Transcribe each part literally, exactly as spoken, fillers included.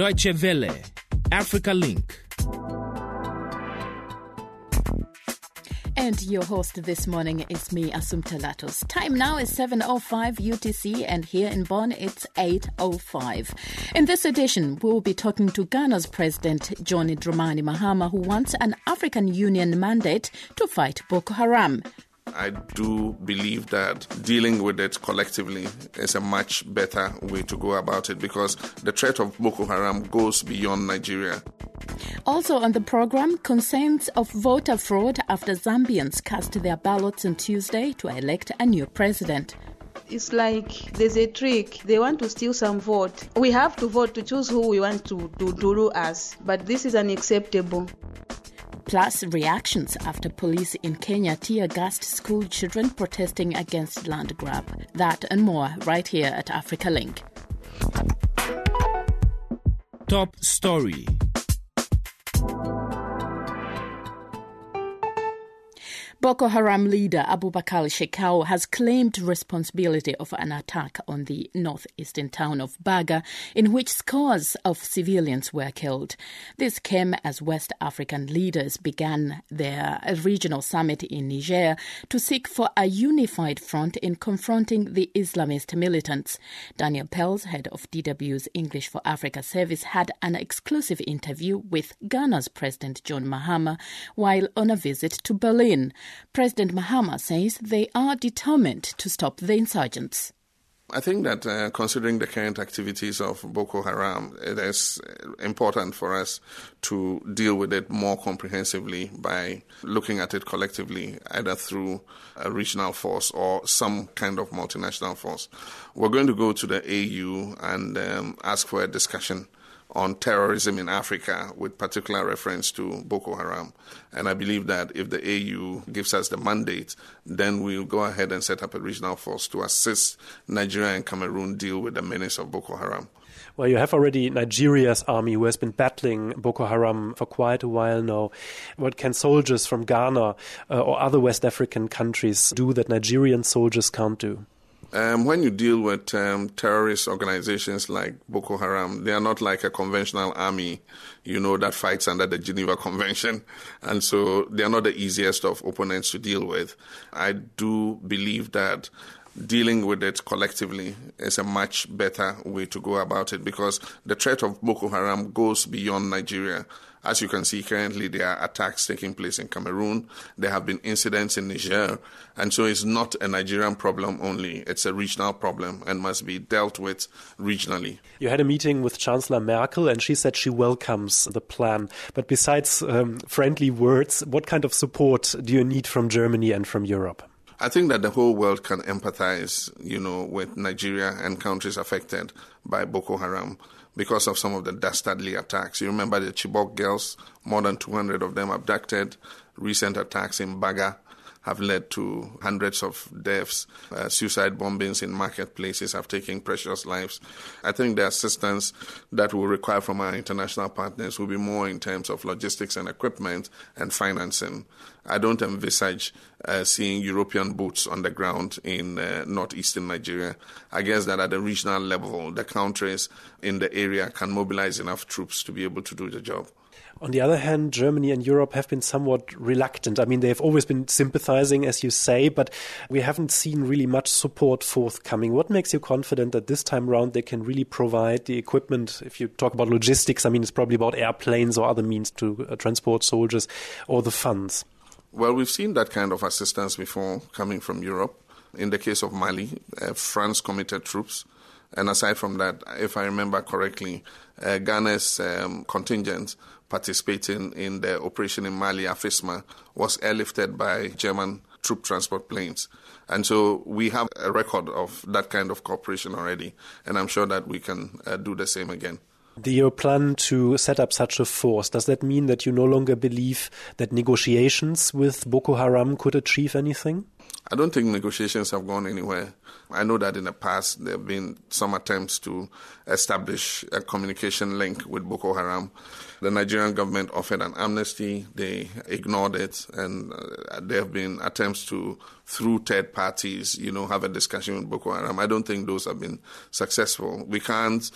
Deutsche Welle, Africa Link. And your host this morning is me, Assumpta Latos. Time now is seven oh five U T C, and here in Bonn it's eight oh five. In this edition, we'll be talking to Ghana's President John Dramani Mahama, who wants an African Union mandate to fight Boko Haram. I do believe that dealing with it collectively is a much better way to go about it, because the threat of Boko Haram goes beyond Nigeria. Also on the program, concerns of voter fraud after Zambians cast their ballots on Tuesday to elect a new president. It's like there's a trick. They want to steal some vote. We have to vote to choose who we want to, to, to rule us, but this is unacceptable. Plus, reactions after police in Kenya tear-gassed school children protesting against land grab. That and more right here at Africa Link. Top story. Boko Haram leader Abubakar Shekau has claimed responsibility of an attack on the northeastern town of Baga, in which scores of civilians were killed. This came as West African leaders began their regional summit in Niger to seek for a unified front in confronting the Islamist militants. Daniel Pels, head of D W's English for Africa service, had an exclusive interview with Ghana's President John Mahama while on a visit to Berlin. President Mahama says they are determined to stop the insurgents. I think that uh, considering the current activities of Boko Haram, it is important for us to deal with it more comprehensively by looking at it collectively, either through a regional force or some kind of multinational force. We're going to go to the A U and um, ask for a discussion on terrorism in Africa, with particular reference to Boko Haram. And I believe that if the A U gives us the mandate, then we'll go ahead and set up a regional force to assist Nigeria and Cameroon deal with the menace of Boko Haram. Well, you have already Nigeria's army who has been battling Boko Haram for quite a while now. What can soldiers from Ghana uh, or other West African countries do that Nigerian soldiers can't do? Um, when you deal with um, terrorist organizations like Boko Haram, they are not like a conventional army, you know, that fights under the Geneva Convention. And so they are not the easiest of opponents to deal with. I do believe that dealing with it collectively is a much better way to go about it, because the threat of Boko Haram goes beyond Nigeria. As you can see, currently there are attacks taking place in Cameroon. There have been incidents in Niger. And so it's not a Nigerian problem only. It's a regional problem and must be dealt with regionally. You had a meeting with Chancellor Merkel, and she said she welcomes the plan. But besides um, friendly words, what kind of support do you need from Germany and from Europe? I think that the whole world can empathize, you know, with Nigeria and countries affected by Boko Haram because of some of the dastardly attacks. You remember the Chibok girls, more than two hundred of them abducted. Recent attacks in Baga have led to hundreds of deaths. Uh, suicide bombings in marketplaces have taken precious lives. I think the assistance that we'll require from our international partners will be more in terms of logistics and equipment and financing. I don't envisage uh, seeing European boots on the ground in uh, northeastern Nigeria. I guess that at the regional level, the countries in the area can mobilize enough troops to be able to do the job. On the other hand, Germany and Europe have been somewhat reluctant. I mean, they have always been sympathizing, as you say, but we haven't seen really much support forthcoming. What makes you confident that this time around they can really provide the equipment? If you talk about logistics, I mean, it's probably about airplanes or other means to uh, transport soldiers, or the funds. Well, we've seen that kind of assistance before coming from Europe. In the case of Mali, uh, France committed troops. And aside from that, if I remember correctly, uh, Ghana's um, contingent participating in the operation in Mali, AFISMA, was airlifted by German troop transport planes. And so we have a record of that kind of cooperation already, and I'm sure that we can uh, do the same again. Do you plan to set up such a force? Does that mean that you no longer believe that negotiations with Boko Haram could achieve anything? I don't think negotiations have gone anywhere. I know that in the past there have been some attempts to establish a communication link with Boko Haram. The Nigerian government offered an amnesty. They ignored it, and uh, there have been attempts to, through third parties, you know, have a discussion with Boko Haram. I don't think those have been successful. We can't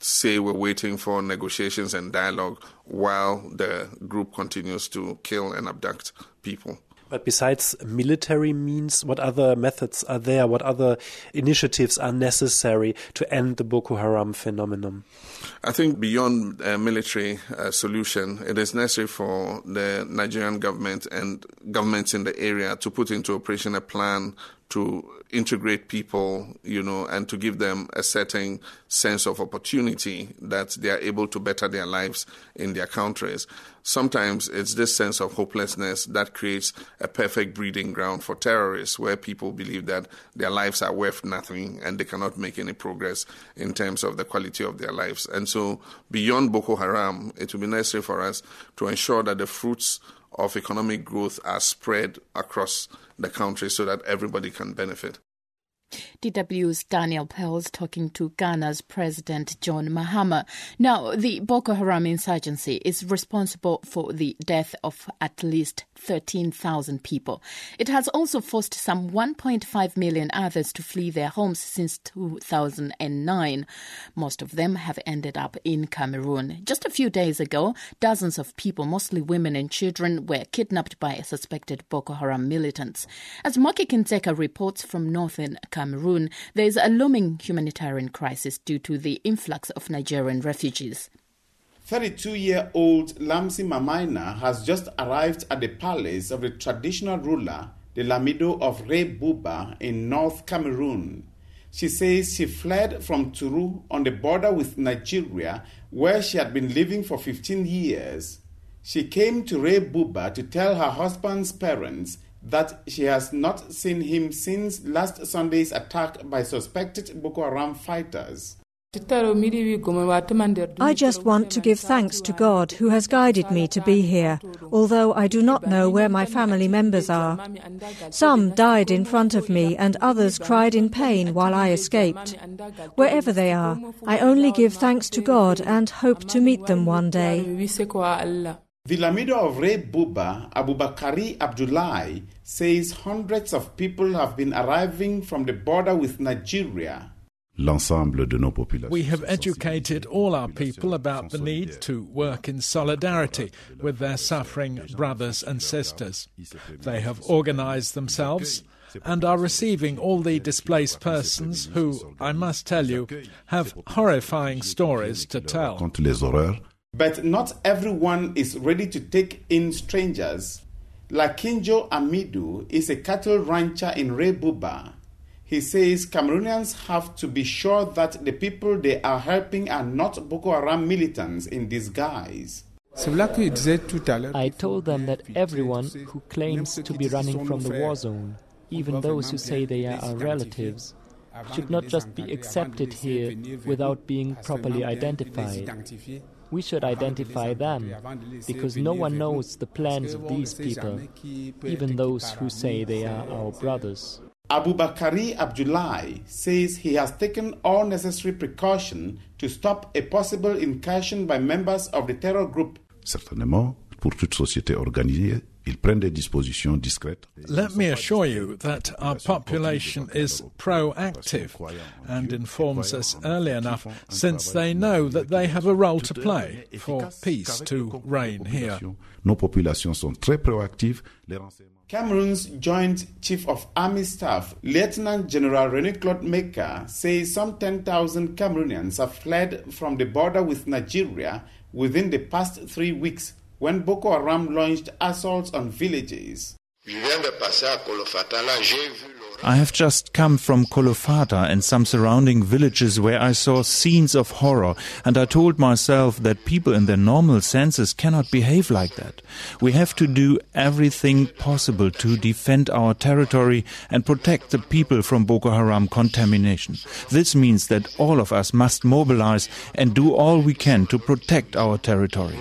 say we're waiting for negotiations and dialogue while the group continues to kill and abduct people. But besides military means, what other methods are there? What other initiatives are necessary to end the Boko Haram phenomenon? I think beyond a military uh, solution, it is necessary for the Nigerian government and governments in the area to put into operation a plan to integrate people, you know, and to give them a certain sense of opportunity that they are able to better their lives in their countries. Sometimes it's this sense of hopelessness that creates a perfect breeding ground for terrorists, where people believe that their lives are worth nothing and they cannot make any progress in terms of the quality of their lives. And so beyond Boko Haram, it will be necessary for us to ensure that the fruits of economic growth are spread across the country so that everybody can benefit. D W's Daniel Pearls talking to Ghana's President John Mahama. Now, the Boko Haram insurgency is responsible for the death of at least thirteen thousand people. It has also forced some one point five million others to flee their homes since two thousand nine. Most of them have ended up in Cameroon. Just a few days ago, dozens of people, mostly women and children, were kidnapped by suspected Boko Haram militants. As Maki Kinzeka reports from northern Cameroon, there is a looming humanitarian crisis due to the influx of Nigerian refugees. thirty-two-year-old Lamsi Mamaina has just arrived at the palace of the traditional ruler, the Lamido of Rey Buba in North Cameroon. She says she fled from Turu on the border with Nigeria, where she had been living for fifteen years. She came to Rey Buba to tell her husband's parents that she has not seen him since last Sunday's attack by suspected Boko Haram fighters. I just want to give thanks to God who has guided me to be here, although I do not know where my family members are. Some died in front of me and others cried in pain while I escaped. Wherever they are, I only give thanks to God and hope to meet them one day. The Lamido of Rey Buba, Abubakari Abdullahi, says hundreds of people have been arriving from the border with Nigeria. We have educated all our people about the need to work in solidarity with their suffering brothers and sisters. They have organized themselves and are receiving all the displaced persons who, I must tell you, have horrifying stories to tell. But not everyone is ready to take in strangers. Lakinjo Amidu is a cattle rancher in Rey Buba. He says Cameroonians have to be sure that the people they are helping are not Boko Haram militants in disguise. I told them that everyone who claims to be running from the war zone, even those who say they are our relatives, should not just be accepted here without being properly identified. We should identify them, because no one knows the plans of these people, even those who say they are our brothers. Abubakari Abdullahi says he has taken all necessary precaution to stop a possible incursion by members of the terror group. Certainement, pour toute société organisée, ils prennent des dispositions discrètes. Let me assure you that our population is proactive and informs us early enough, since they know that they have a role to play for peace to reign here. Nos populations sont très proactives. Cameroon's Joint Chief of Army Staff, Lieutenant General René-Claude Meka, says some ten thousand Cameroonians have fled from the border with Nigeria within the past three weeks, when Boko Haram launched assaults on villages. I have just come from Kolofata and some surrounding villages where I saw scenes of horror, and I told myself that people in their normal senses cannot behave like that. We have to do everything possible to defend our territory and protect the people from Boko Haram contamination. This means that all of us must mobilize and do all we can to protect our territory.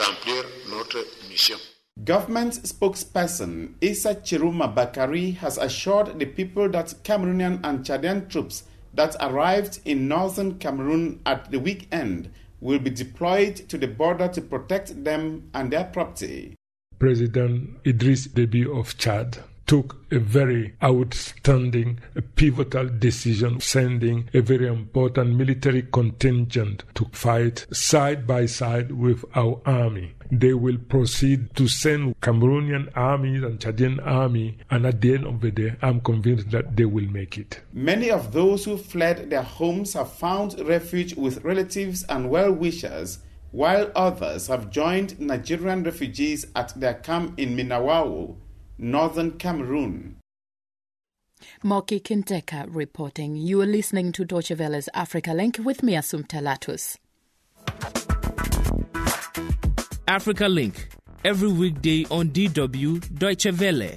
Government spokesperson Issa Chiruma Bakari has assured the people that Cameroonian and Chadian troops that arrived in northern Cameroon at the weekend will be deployed to the border to protect them and their property. President Idriss Déby of Chad took a very outstanding, a pivotal decision, sending a very important military contingent to fight side by side with our army. They will proceed to send Cameroonian armies and Chadian army, and at the end of the day, I'm convinced that they will make it. Many of those who fled their homes have found refuge with relatives and well-wishers, while others have joined Nigerian refugees at their camp in Minawao, northern Cameroon. Moki Kinteka reporting. You are listening to Deutsche Welle's Africa Link with me, Assumpta Latus. Africa Link, every weekday on D W Deutsche Welle.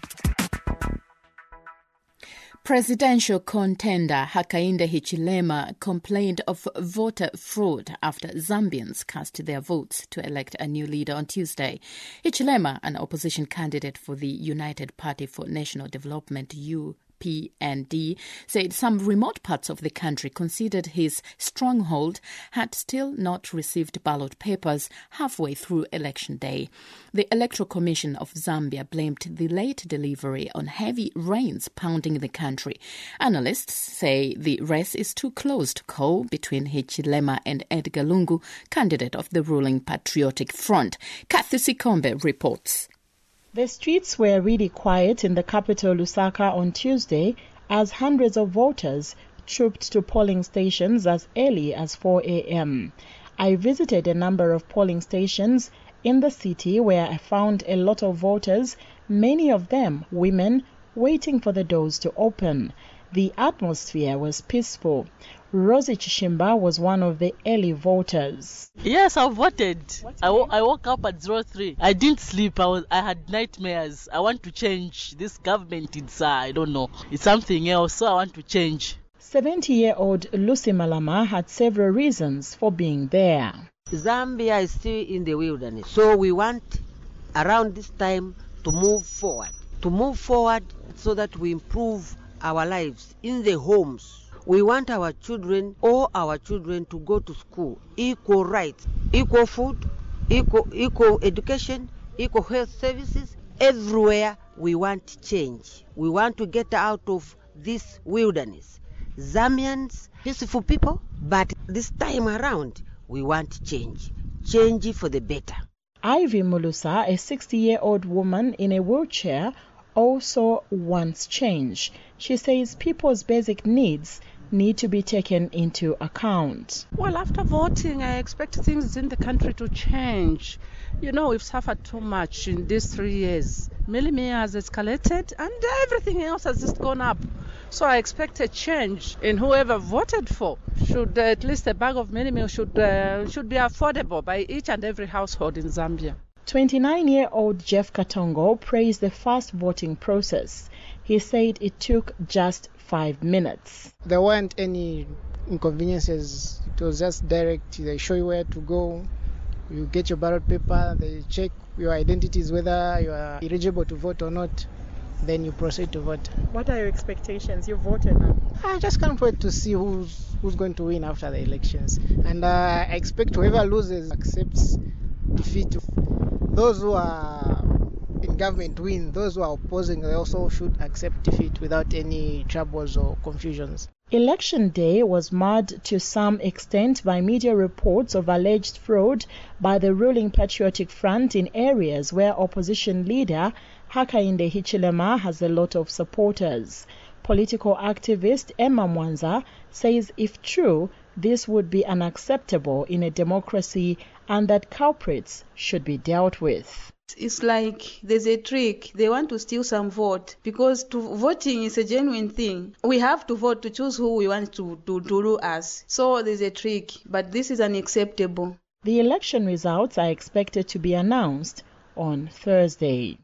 Presidential contender Hakainde Hichilema complained of voter fraud after Zambians cast their votes to elect a new leader on Tuesday. Hichilema, an opposition candidate for the United Party for National Development, U P N D, said some remote parts of the country considered his stronghold had still not received ballot papers halfway through election day. The Electoral Commission of Zambia blamed the late delivery on heavy rains pounding the country. Analysts say the race is too close to call between Hichilema and Edgar Lungu, candidate of the ruling Patriotic Front. Kathy Sikombe reports. The streets were really quiet in the capital Lusaka on Tuesday as hundreds of voters trooped to polling stations as early as four a.m. I visited a number of polling stations in the city where I found a lot of voters, many of them women, waiting for the doors to open. The atmosphere was peaceful. Rosie Chishimba was one of the early voters. Yes, I voted. I, w- I woke up at zero three. I didn't sleep. I was. I had nightmares. I want to change. This government, it's, uh, I don't know. It's something else, so I want to change. seventy-year-old Lucy Malama had several reasons for being there. Zambia is still in the wilderness. So we want, around this time, to move forward. To move forward so that we improve our lives in the homes. We want our children, all our children, to go to school. Equal rights, equal food, equal, equal education, equal health services. Everywhere we want change. We want to get out of this wilderness. Zambians, peaceful people, but this time around, we want change. Change for the better. Ivy Mulusa, a sixty-year-old woman in a wheelchair, also wants change. She says people's basic needs need to be taken into account. Well, after voting, I expect things in the country to change. You know, we've suffered too much in these three years. Millimia has escalated and everything else has just gone up. So I expect a change in whoever voted for. Should uh, at least a bag of millimia should uh, should be affordable by each and every household in Zambia. twenty-nine-year-old Jeff Katongo praised the fast voting process. He said it took just five minutes. There weren't any inconveniences. It was just direct. They show you where to go. You get your ballot paper. They check your identities, whether you are eligible to vote or not. Then you proceed to vote. What are your expectations? You voted now. I just can't wait to see who's who's going to win after the elections. And uh, I expect whoever loses accepts defeat. Those who are in government win. Those who are opposing, they also should accept defeat without any troubles or confusions. Election day was marred to some extent by media reports of alleged fraud by the ruling Patriotic Front in areas where opposition leader Hakainde Hichilema has a lot of supporters. Political activist Emma Mwanza says if true, this would be unacceptable in a democracy and that culprits should be dealt with. It's like there's a trick. They want to steal some vote because to, voting is a genuine thing. We have to vote to choose who we want to, to, to rule us. So there's a trick, but this is unacceptable. The election results are expected to be announced on Thursday.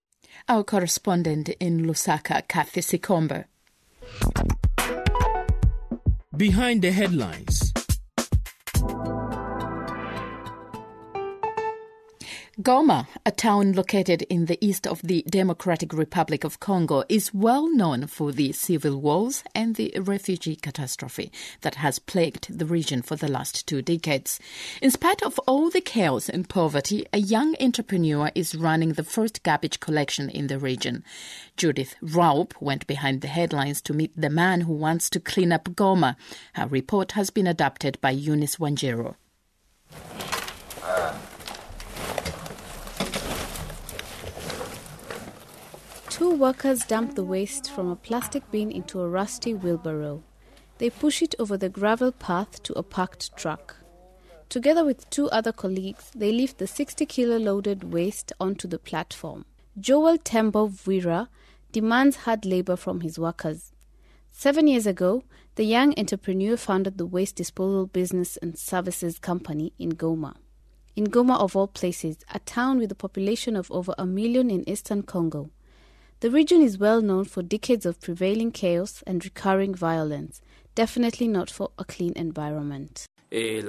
Our correspondent in Lusaka, Kathy Sikombe. Behind the headlines. Goma, a town located in the east of the Democratic Republic of Congo, is well known for the civil wars and the refugee catastrophe that has plagued the region for the last two decades. In spite of all the chaos and poverty, a young entrepreneur is running the first garbage collection in the region. Judith Raup went behind the headlines to meet the man who wants to clean up Goma. Her report has been adapted by Eunice Wanjero. Two workers dump the waste from a plastic bin into a rusty wheelbarrow. They push it over the gravel path to a parked truck. Together with two other colleagues, they lift the sixty kilo loaded waste onto the platform. Joel Tembo Vwira demands hard labor from his workers. Seven years ago, the young entrepreneur founded the waste disposal business and services company in Goma. In Goma, of all places, a town with a population of over a million in eastern Congo. The region is well known for decades of prevailing chaos and recurring violence, definitely not for a clean environment. The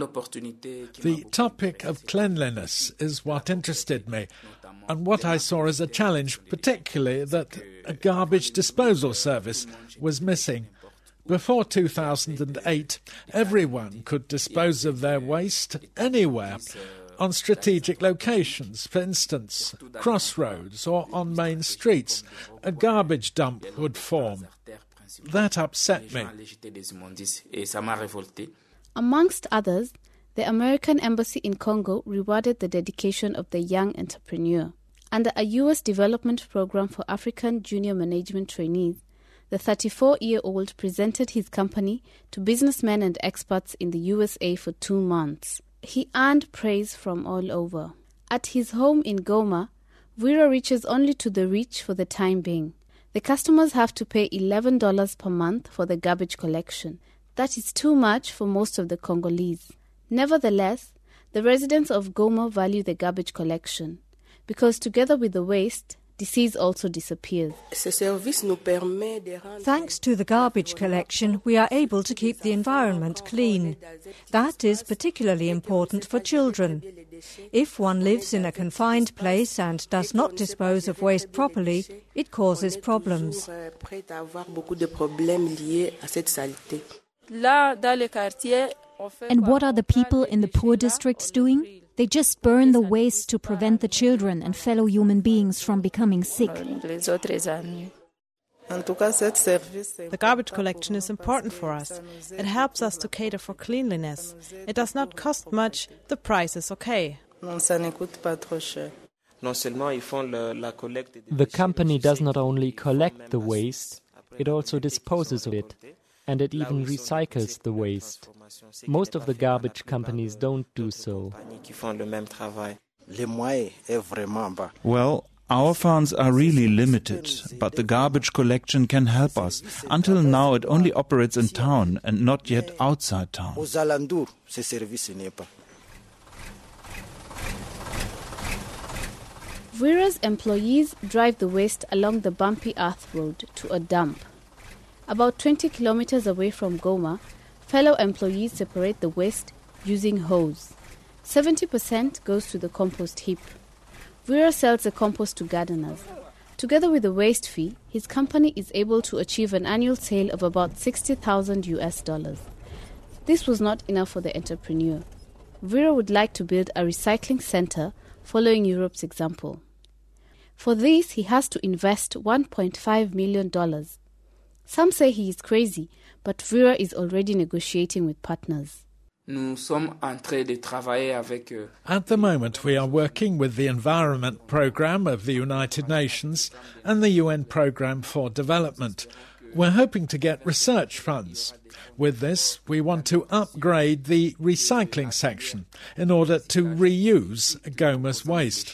topic of cleanliness is what interested me, and what I saw as a challenge, particularly that a garbage disposal service was missing. Before two thousand eight, everyone could dispose of their waste anywhere, on strategic locations, for instance, crossroads or on main streets. A garbage dump would form. That upset me. Amongst others, the American Embassy in Congo rewarded the dedication of the young entrepreneur. Under a U S development program for African junior management trainees, the thirty-four-year-old presented his company to businessmen and experts in the U S A for two months. He earned praise from all over. At his home in Goma, Vwira reaches only to the rich for the time being. The customers have to pay eleven dollars per month for the garbage collection. That is too much for most of the Congolese. Nevertheless, the residents of Goma value the garbage collection, because together with the waste, disease also disappears. Thanks to the garbage collection, we are able to keep the environment clean. That is particularly important for children. If one lives in a confined place and does not dispose of waste properly, it causes problems. And what are the people in the poor districts doing? They just burn the waste to prevent the children and fellow human beings from becoming sick. The garbage collection is important for us. It helps us to cater for cleanliness. It does not cost much. The price is okay. The company does not only collect the waste, it also disposes of it. And it even recycles the waste. Most of the garbage companies don't do so. Well, our funds are really limited, but the garbage collection can help us. Until now, it only operates in town and not yet outside town. Vwira's employees drive the waste along the bumpy earth road to a dump. About twenty kilometers away from Goma, fellow employees separate the waste using hose. seventy percent goes to the compost heap. Vwira sells the compost to gardeners. Together with the waste fee, his company is able to achieve an annual sale of about sixty thousand U S dollars. This was not enough for the entrepreneur. Vwira would like to build a recycling center following Europe's example. For this, he has to invest one point five million dollars. Some say he is crazy, but Vwira is already negotiating with partners. At the moment, we are working with the Environment Programme of the United Nations and the U N Programme for Development. We're hoping to get research funds. With this, we want to upgrade the recycling section in order to reuse Goma's waste.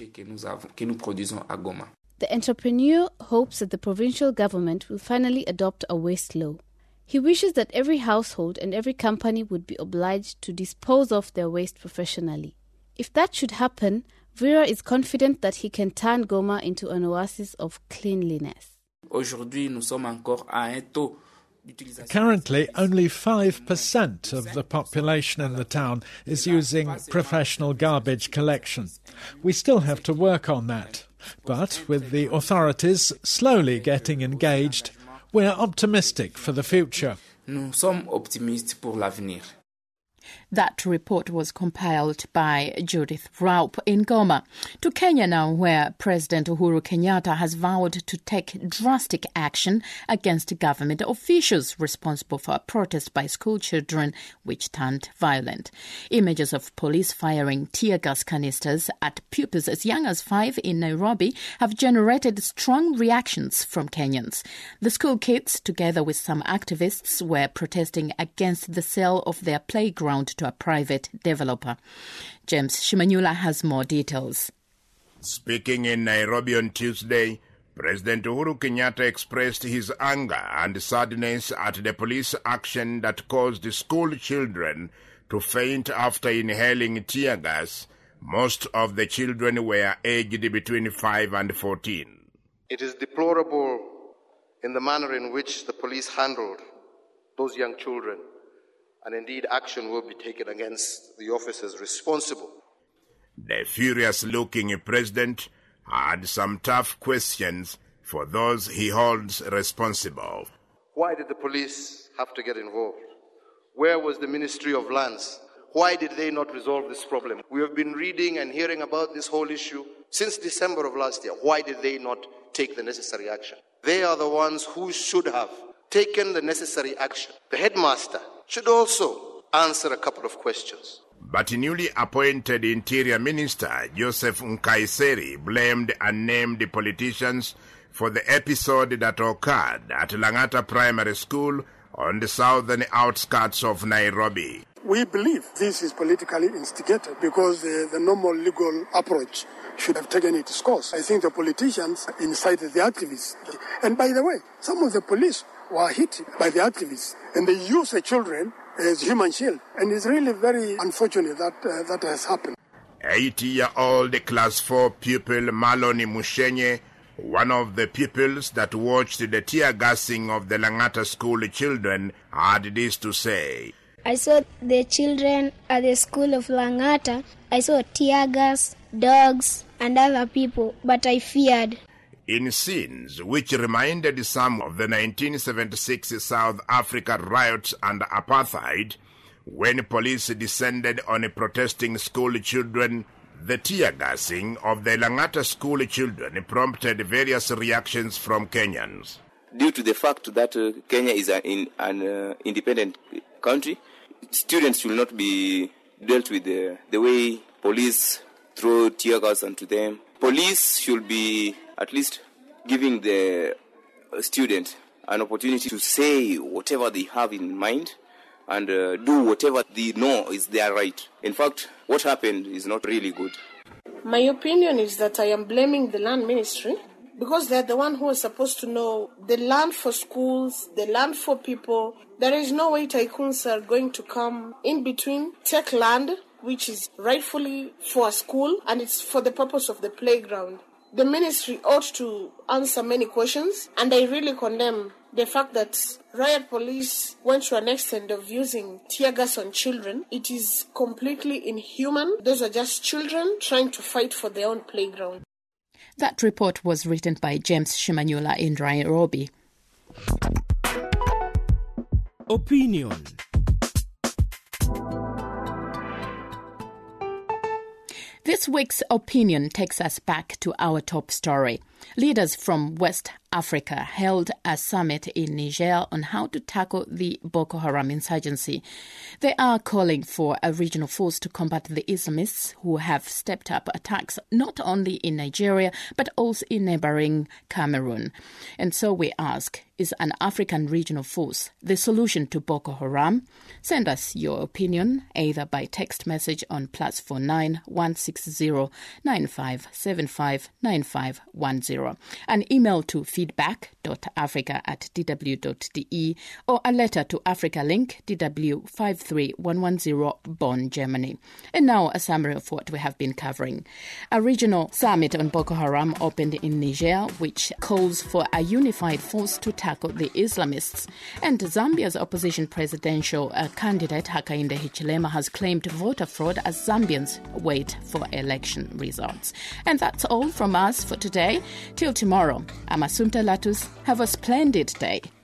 The entrepreneur hopes that the provincial government will finally adopt a waste law. He wishes that every household and every company would be obliged to dispose of their waste professionally. If that should happen, Vwira is confident that he can turn Goma into an oasis of cleanliness. Currently, only five percent of the population in the town is using professional garbage collection. We still have to work on that. But with the authorities slowly getting engaged, we're optimistic for the future. Nous sommes optimistes pour l'avenir. That report was compiled by Judith Raup in Goma. To Kenya now, where President Uhuru Kenyatta has vowed to take drastic action against government officials responsible for a protest by school children which turned violent. Images of police firing tear gas canisters at pupils as young as five in Nairobi have generated strong reactions from Kenyans. The school kids, together with some activists, were protesting against the sale of their playground to a private developer. James Shimanyula has more details. Speaking in Nairobi on Tuesday, President Uhuru Kenyatta expressed his anger and sadness at the police action that caused school children to faint after inhaling tear gas. Most of the children were aged between five and fourteen. It is deplorable in the manner in which the police handled those young children, and indeed action will be taken against the officers responsible. The furious-looking president had some tough questions for those he holds responsible. Why did the police have to get involved? Where was the Ministry of Lands? Why did they not resolve this problem? We have been reading and hearing about this whole issue since December of last year. Why did they not take the necessary action? They are the ones who should have taken the necessary action. The headmaster should also answer a couple of questions. But newly appointed Interior Minister Joseph Nkaiseri blamed unnamed politicians for the episode that occurred at Langata Primary School on the southern outskirts of Nairobi. We believe this is politically instigated because the, the normal legal approach should have taken its course. I think the politicians incited the activists. And by the way, some of the police were hit by the activists, and they use the children as human shield. And it's really very unfortunate that uh, that has happened. eighty-year-old Class four pupil Maloni Mushenye, one of the pupils that watched the tear gassing of the Langata school children, had this to say. I saw the children at the school of Langata. I saw tear gas, dogs, and other people, but I feared. In scenes which reminded some of the nineteen seventy-six South Africa riots and apartheid, when police descended on protesting school children, the tear gassing of the Langata school children prompted various reactions from Kenyans. Due to the fact that uh, Kenya is an, in, an uh, independent country, students should not be dealt with the, the way police throw tear gas onto them. Police should be at least giving the student an opportunity to say whatever they have in mind and uh, do whatever they know is their right. In fact, what happened is not really good. My opinion is that I am blaming the land ministry because they're the one who is supposed to know the land for schools, the land for people. There is no way tycoons are going to come in between, take land, which is rightfully for a school, and it's for the purpose of the playground. The ministry ought to answer many questions, and I really condemn the fact that riot police went to an extent of using tear gas on children. It is completely inhuman. Those are just children trying to fight for their own playground. That report was written by James Shimanyula in Nairobi. Opinion. This week's opinion takes us back to our top story. Leaders from West Africa held a summit in Niger on how to tackle the Boko Haram insurgency. They are calling for a regional force to combat the Islamists who have stepped up attacks not only in Nigeria but also in neighboring Cameroon. And so we ask, is an African regional force the solution to Boko Haram? Send us your opinion either by text message on plus four nine one six zero nine five seven five nine five one zero, an email to feedback.africa at dw.de, or a letter to Africa Link, D W five three one one zero, Bonn, Germany. And now a summary of what we have been covering. A regional summit on Boko Haram opened in Niger, which calls for a unified force to tackle tackle the Islamists. And Zambia's opposition presidential uh, candidate Hakainde Hichilema has claimed voter fraud as Zambians wait for election results. And that's all from us for today. Till tomorrow, I'm Assunta Latus. Have a splendid day.